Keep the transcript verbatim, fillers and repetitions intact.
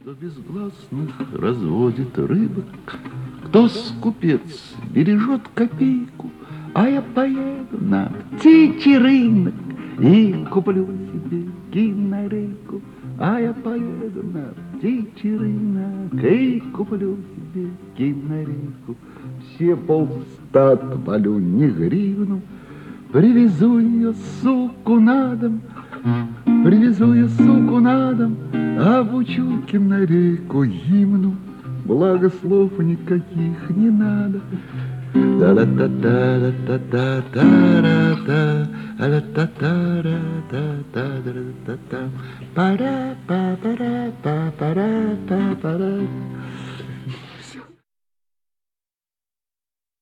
Кто безгласных разводит рыбок, кто скупец бережет копейку, а я поеду на птичий рынок и куплю себе кинорейку. А я поеду на птичий рынок и куплю себе кинорейку. Все полста отвалю не гривну, привезу ее, суку, на дом. Привезу я, суку, на дом, обучу кинорейку гимну, благо слов никаких не надо. Та-ра-та-та-ра-та-та-та-ра-та, ра-та-та-ра-та-та-ра-та-та, пара-па-пара-па-пара-па-пара.